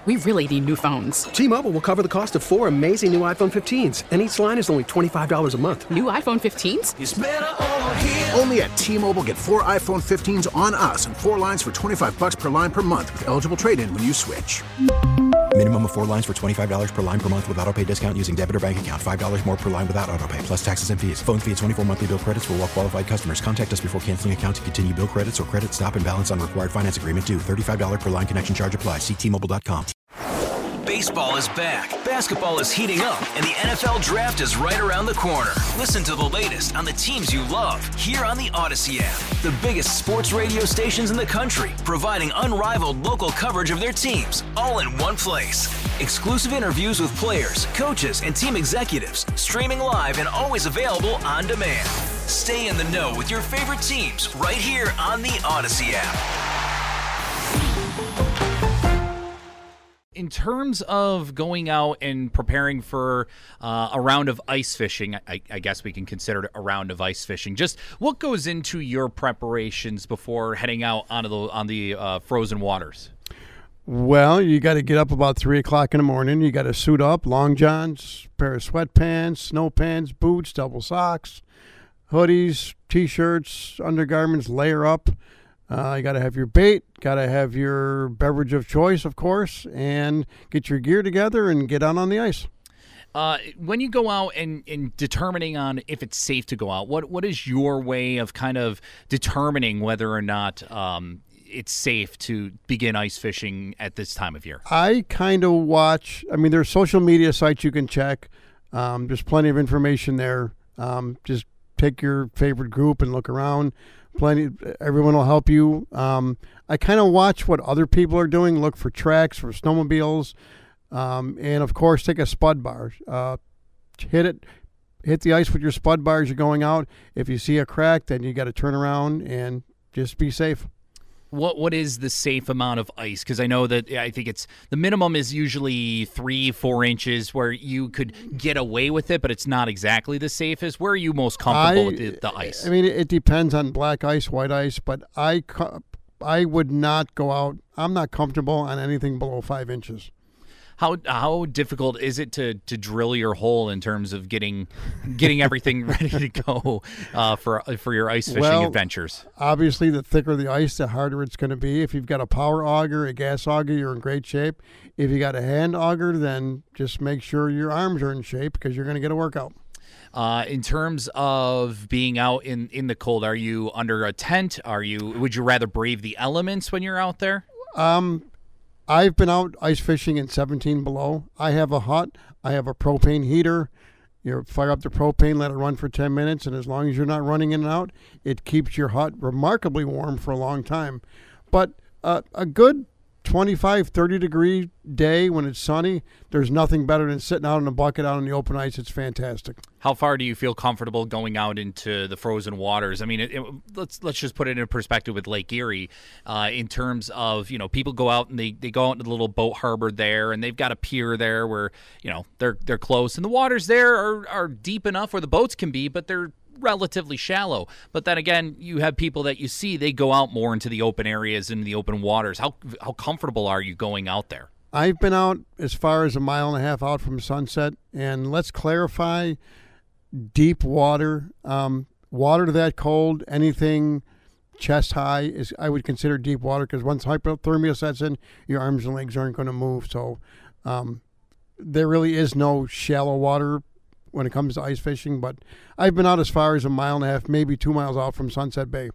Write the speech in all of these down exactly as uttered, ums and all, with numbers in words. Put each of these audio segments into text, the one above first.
We really need new phones. T-Mobile will cover the cost of four amazing new iPhone fifteens, and each line is only twenty-five dollars a month. New iPhone fifteens? It's better over here. Only at T-Mobile, get four iPhone fifteens on us and four lines for twenty-five dollars per line per month with eligible trade-in when you switch. Minimum of four lines for twenty-five dollars per line per month with autopay discount using debit or bank account. five dollars more per line without autopay, plus taxes and fees. Phone fee at twenty-four monthly bill credits for well-qualified customers. Contact us before canceling account to continue bill credits or credit stop and balance on required finance agreement due. thirty-five dollars per line connection charge applies. See T Mobile dot com. Baseball is back, basketball is heating up, and the N F L Draft is right around the corner. Listen to the latest on the teams you love here on the Odyssey app. The biggest sports radio stations in the country, providing unrivaled local coverage of their teams, all in one place. Exclusive interviews with players, coaches, and team executives, streaming live and always available on demand. Stay in the know with your favorite teams right here on the Odyssey app. In terms of going out and preparing for uh, a round of ice fishing, I, I guess we can consider it a round of ice fishing. Just what goes into your preparations before heading out onto the on the uh, frozen waters? Well, you got to get up about three o'clock in the morning. You got to suit up, long johns, pair of sweatpants, snow pants, boots, double socks, hoodies, T-shirts, undergarments, layer up. Uh, you got to have your bait, got to have your beverage of choice, of course, and get your gear together and get out on the ice. Uh, when you go out and, and determining on if it's safe to go out, what what is your way of kind of determining whether or not um, it's safe to begin ice fishing at this time of year? I kind of watch, I mean, there's social media sites you can check. Um, there's plenty of information there. Um, just take your favorite group and look around. Plenty, everyone will help you. Um, I kind of watch what other people are doing, look for tracks, for snowmobiles, um, and of course take a spud bar. Uh, hit it, hit the ice with your spud bar as you're going out. If you see a crack, then you got to turn around and just be safe. What what is the safe amount of ice? Because I know that I think it's the minimum is usually three, four inches where you could get away with it, but it's not exactly the safest. Where are you most comfortable I, with the, the ice? I mean, it depends on black ice, white ice, but I, I would not go out. I'm not comfortable on anything below five inches. How how difficult is it to, to drill your hole in terms of getting getting everything ready to go uh, for for your ice fishing well, adventures? Obviously, the thicker the ice, the harder it's going to be. If you've got a power auger, a gas auger, you're in great shape. If you got a hand auger, then just make sure your arms are in shape because you're going to get a workout. Uh, in terms of being out in, in the cold, are you under a tent? Are you? Would you rather brave the elements when you're out there? Um. I've been out ice fishing in seventeen below. I have a hut. I have a propane heater. You fire up the propane, let it run for ten minutes, and as long as you're not running in and out, it keeps your hut remarkably warm for a long time. But uh, a good twenty-five, thirty degree day when it's sunny, there's nothing better than sitting out in a bucket out on the open ice. It's fantastic. How far do you feel comfortable going out into the frozen waters? I mean, it, it, let's let's just put it in perspective with Lake Erie uh, in terms of, you know, people go out and they, they go out into the little boat harbor there, and they've got a pier there where, you know, they're they're close, and the waters there are, are deep enough where the boats can be, but they're relatively shallow. But then again, you have people that you see, they go out more into the open areas, in the open waters. How how comfortable are you going out there? I've been out as far as a mile and a half out from Sunset, and let's clarify, deep water, um, water that cold, anything chest high is I would consider deep water, because once hypothermia sets in, your arms and legs aren't going to move. So um, there really is no shallow water when it comes to ice fishing, but I've been out as far as a mile and a half, maybe two miles out from Sunset Bay.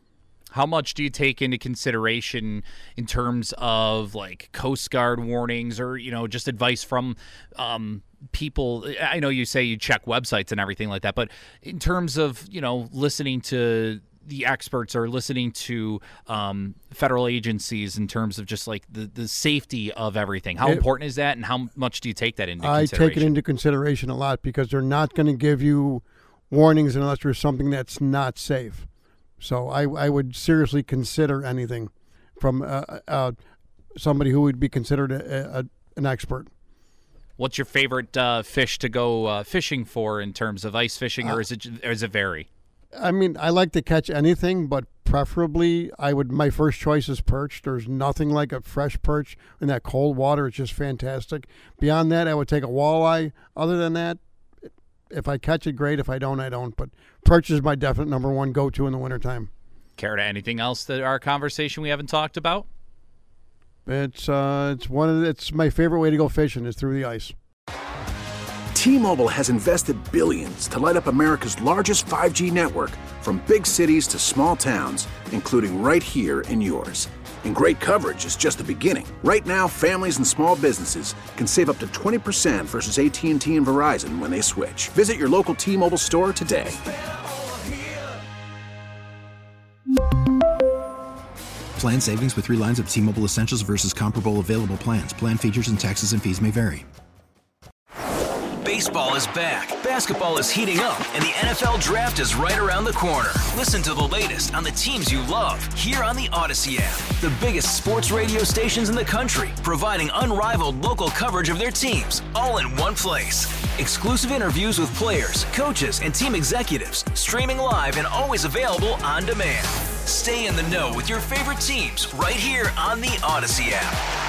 How much do you take into consideration in terms of like Coast Guard warnings, or, you know, just advice from um, people? I know you say you check websites and everything like that, but in terms of, you know, listening to the experts or listening to um, federal agencies in terms of just like the, the safety of everything, how it, important is that, and how much do you take that into I consideration? I take it into consideration a lot, because they're not going to give you warnings unless there's something that's not safe. So I, I would seriously consider anything from uh, uh, somebody who would be considered a, a, an expert. What's your favorite uh, fish to go uh, fishing for in terms of ice fishing, or is it or does it vary? I mean, I like to catch anything, but preferably I would. My first choice is perch. There's nothing like a fresh perch in that cold water. It's just fantastic. Beyond that, I would take a walleye. Other than that, if I catch it, great. If I don't, I don't. But perch is my definite number one go-to in the wintertime. Care to anything else that our conversation we haven't talked about? It's uh, it's one of the, it's my favorite way to go fishing is through the ice. T-Mobile has invested billions to light up America's largest five G network, from big cities to small towns, including right here in yours. And great coverage is just the beginning. Right now, families and small businesses can save up to twenty percent versus A T and T and Verizon when they switch. Visit your local T-Mobile store today. Plan savings with three lines of T-Mobile Essentials versus comparable available plans. Plan features and taxes and fees may vary. Baseball is back, basketball is heating up, and the N F L Draft is right around the corner. Listen to the latest on the teams you love here on the Odyssey app. The biggest sports radio stations in the country, providing unrivaled local coverage of their teams, all in one place. Exclusive interviews with players, coaches, and team executives, streaming live and always available on demand. Stay in the know with your favorite teams right here on the Odyssey app.